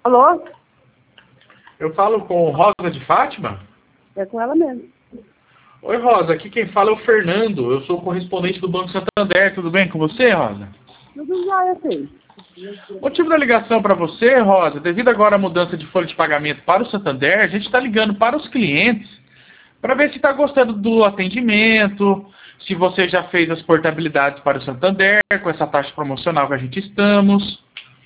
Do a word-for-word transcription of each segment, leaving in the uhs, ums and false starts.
Alô? Eu falo com Rosa de Fátima? É com ela mesmo. Oi, Rosa. Aqui quem fala é o Fernando. Eu sou o correspondente do Banco Santander. Tudo bem com você, Rosa? Tudo jóia, filho. O motivo da ligação para você, Rosa, devido agora à mudança de folha de pagamento para o Santander, a gente está ligando para os clientes para ver se está gostando do atendimento, se você já fez as portabilidades para o Santander, com essa taxa promocional que a gente estamos.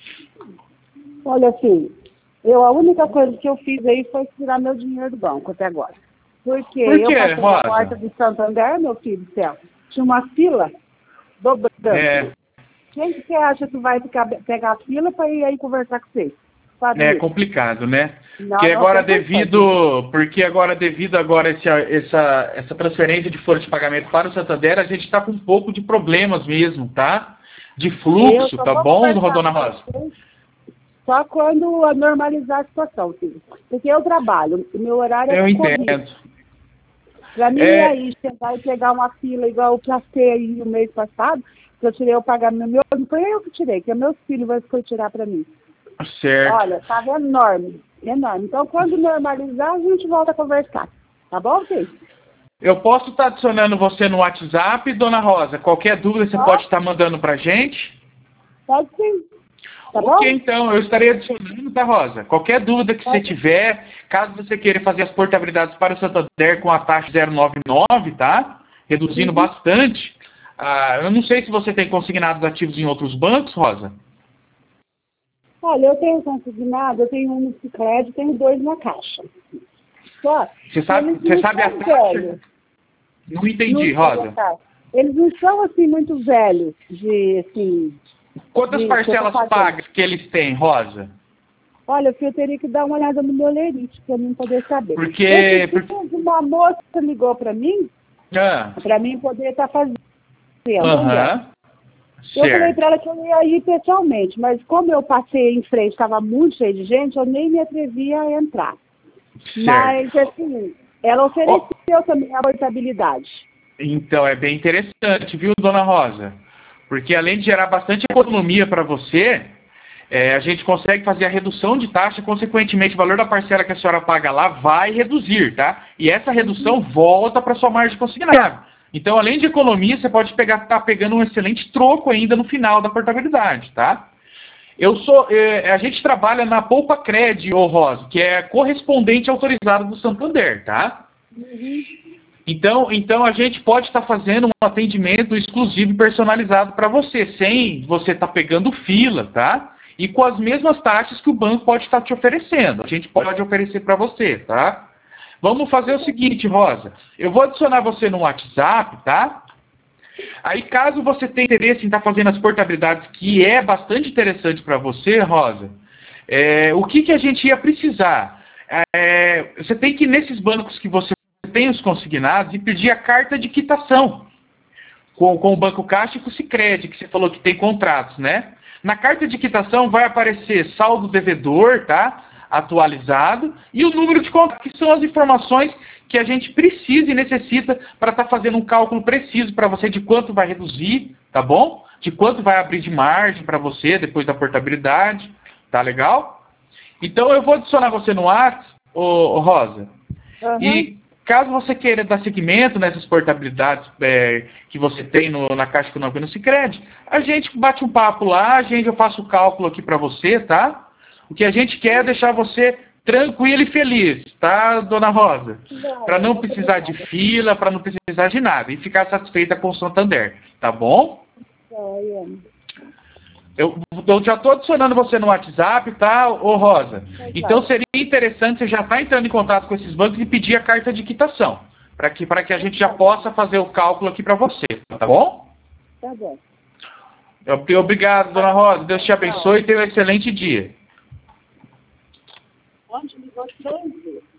Olha, filho, eu, a única coisa que eu fiz aí foi tirar meu dinheiro do banco até agora. Porque Por quê, eu passei Rosa? na porta do Santander, meu filho do céu, tinha uma fila dobrando. É, Quem que você acha que vai ficar, pegar a fila para ir aí conversar com você? Sabe é isso? complicado, né? Não, Porque não agora tem devido, porque agora devido agora esse, essa, essa transferência de folha de pagamento para o Santander, a gente está com um pouco de problemas mesmo, tá? De Eu fluxo, só tá vou bom, conversar Dona com Rosa? vocês só quando normalizar a situação, filho. Porque eu trabalho, o meu horário é Eu corrido. entendo. Para mim, É, aí, chegar e pegar uma fila igual eu passei aí no mês passado, que eu tirei o pagamento meu, não foi eu que tirei, que é meus filhos que foi tirar para mim. certo. Olha, estava enorme, enorme. Então, quando normalizar, a gente volta a conversar. Tá bom, filho? Eu posso estar adicionando você no WhatsApp, Dona Rosa? Qualquer dúvida você pode Pode? estar mandando pra gente? Pode sim. Tá Ok, bom? então, eu estarei adicionando, tá, Rosa? Qualquer dúvida que você Pode. tiver, caso você queira fazer as portabilidades para o Santander com a taxa zero noventa e nove, tá? Reduzindo Uhum. bastante. Ah, eu não sei se você tem consignados ativos em outros bancos, Rosa. Olha, eu tenho consignado, eu tenho um no Sicredi, tenho dois na caixa. Só Você que sabe, eles você não sabe a são taxa? velhos. Não entendi, Não sei a Rosa. taxa. Eles não são, assim, muito velhos de, assim, Quantas de que eu tô parcelas pagando. pagas que eles têm, Rosa? Olha, filho, eu teria que dar uma olhada no meu lerite para mim poder saber. Porque... Esse porque... dia, uma moça ligou para mim, Ah, para mim poder estar fazendo. Santander. aham. Eu falei Certo. para ela que eu ia ir pessoalmente, mas como eu passei em frente, estava muito cheio de gente, eu nem me atrevia a entrar. Mas, Certo. assim, ela Ó, ofereceu também a portabilidade. então, é bem interessante, viu, Dona Rosa? Porque além de gerar bastante economia para você, é, a gente consegue fazer a redução de taxa, consequentemente, o valor da parcela que a senhora paga lá vai reduzir, tá? E essa redução volta para sua margem consignada. Então, além de economia, você pode pegar, tá pegando um excelente troco ainda no final da portabilidade, tá? Eu sou, é, a gente trabalha na Poupa Cred, ô Rosa, que é correspondente autorizado do Santander, tá? Uhum. Então, então a gente pode estar fazendo um atendimento exclusivo e personalizado para você, sem você estar pegando fila, tá? E com as mesmas taxas que o banco pode estar te oferecendo. A gente pode oferecer para você, tá? Vamos fazer o seguinte, Rosa. Eu vou adicionar você no WhatsApp, tá? Aí, caso você tenha interesse em estar fazendo as portabilidades, que é bastante interessante para você, Rosa, é, o que, que a gente ia precisar? É, você tem que ir nesses bancos que você tem os consignados e pedir a carta de quitação com, com o Banco Caixa e com o Sicredi, que você falou que tem contratos, né? Na carta de quitação vai aparecer saldo devedor, tá? Atualizado, e o número de conta, que são as informações que a gente precisa e necessita para estar fazendo um cálculo preciso para você de quanto vai reduzir, tá bom? De quanto vai abrir de margem para você depois da portabilidade, tá legal? Então eu vou adicionar você no WhatsApp, ô, ô Rosa, Uhum. e caso você queira dar seguimento nessas portabilidades é, que você tem no, na Caixa Econômica e no Sicredi, a gente bate um papo lá, a gente, eu faço o cálculo aqui para você, tá? O que a gente quer é deixar você tranquilo e feliz, tá, Dona Rosa? Para não Muito precisar de obrigada. fila, para não precisar de nada. E ficar satisfeita com o Santander, tá bom? Olha, Eu, eu já estou adicionando você no WhatsApp, tá, ô Rosa? tá Então jóia. seria interessante você já estar entrando em contato com esses bancos e pedir a carta de quitação, para que, para que a gente já possa fazer o cálculo aqui para você, tá bom? Tá bom. Eu- Obrigado, Dona Rosa. Deus te Tchau. abençoe e tenha um excelente dia. Onde ligou três vezes?